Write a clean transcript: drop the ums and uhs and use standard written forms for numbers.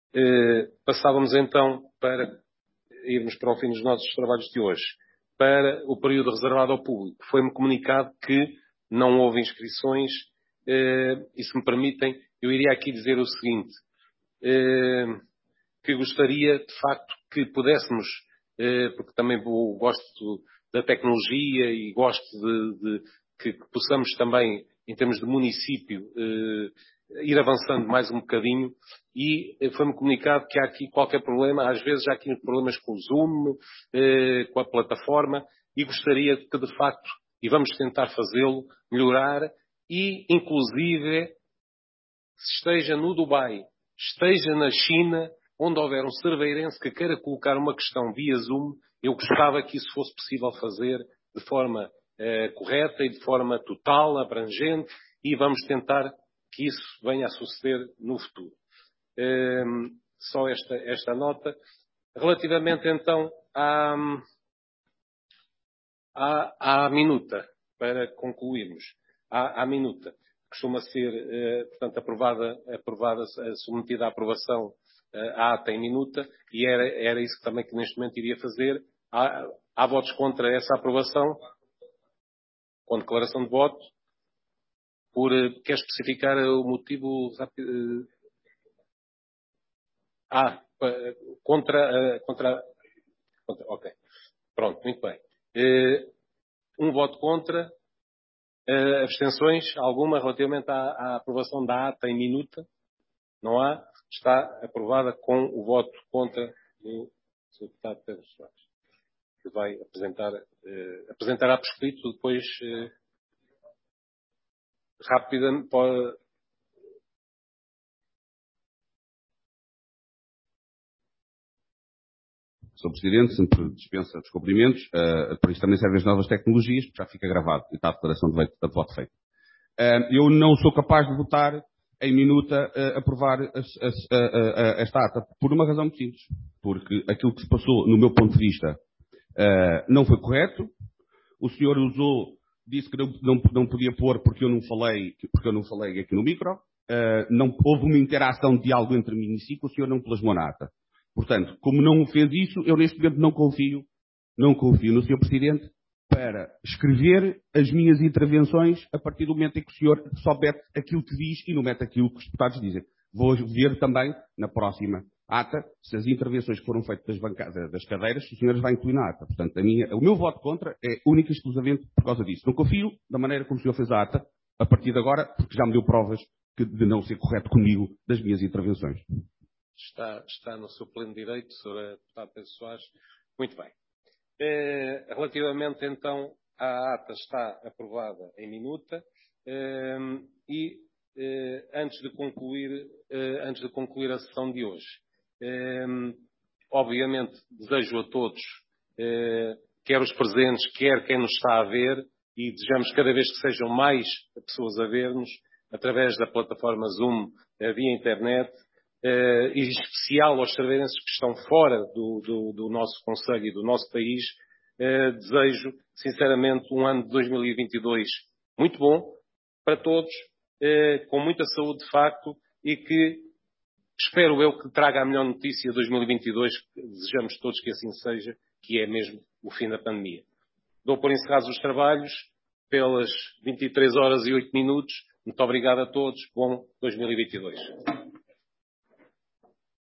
Passávamos então para irmos para o fim dos nossos trabalhos de hoje, para o período reservado ao público. Foi-me comunicado que não houve inscrições, e se me permitem, eu iria aqui dizer o seguinte, que gostaria, de facto, que pudéssemos, porque também gosto da tecnologia e gosto de que possamos também, em termos de município, ir avançando mais um bocadinho, e foi-me comunicado que há aqui qualquer problema, às vezes há aqui problemas com o Zoom, com a plataforma, e gostaria que, de facto, e vamos tentar fazê-lo, melhorar, e, inclusive, se esteja no Dubai, esteja na China, onde houver um cerveirense que queira colocar uma questão via Zoom, eu gostava que isso fosse possível fazer de forma correta e de forma total, abrangente, e vamos tentar que isso venha a suceder no futuro. Só esta nota. Relativamente, então, à minuta, para concluirmos. À minuta. Costuma ser, portanto, submetida à aprovação a ata em minuta, e era isso também que neste momento iria fazer. Há votos contra essa aprovação? Com declaração de voto? Quer especificar o motivo? Contra. Ok. Pronto, muito bem. Um voto contra. Abstenções? Alguma relativamente à aprovação da ata em minuta? Não há? Está aprovada com o voto contra do Sr. Deputado Pedro Soares, que vai apresentará por escrito depois rapidamente. Sr. Presidente, sempre dispensa dos cumprimentos. Para isso também servem as novas tecnologias, porque já fica gravado e está a declaração de voto feita. Eu não sou capaz de votar em minuta aprovar esta ata, por uma razão muito simples. Porque aquilo que se passou, no meu ponto de vista, não foi correto. O senhor disse que não podia pôr porque eu não falei aqui no micro. Não houve uma interação de diálogo entre mim e si, que o senhor não plasmou na ata. Portanto, como não fez isso, eu neste momento não confio no Sr. Presidente para escrever as minhas intervenções a partir do momento em que o senhor só mete aquilo que diz e não mete aquilo que os deputados dizem. Vou ver também, na próxima ata, se as intervenções que foram feitas das cadeiras, se os senhores vai incluir na ata. Portanto, o meu voto contra é única e exclusivamente por causa disso. Não confio da maneira como o senhor fez a ata, a partir de agora, porque já me deu provas de não ser correto comigo das minhas intervenções. Está no seu pleno direito, Sr. Deputado Pedro Soares. Muito bem. Relativamente, então, à ata está aprovada em minuta, e antes de concluir a sessão de hoje, obviamente desejo a todos, quer os presentes, quer quem nos está a ver, e desejamos cada vez que sejam mais pessoas a ver-nos, através da plataforma Zoom, via internet, e em especial aos cerveirenses que estão fora do nosso concelho e do nosso país, desejo sinceramente um ano de 2022 muito bom para todos, com muita saúde de facto, e que espero eu que traga a melhor notícia de 2022, que desejamos todos que assim seja, que é mesmo o fim da pandemia. Dou por encerrados os trabalhos pelas 23 horas e 8 minutos. Muito obrigado a todos. Bom 2022.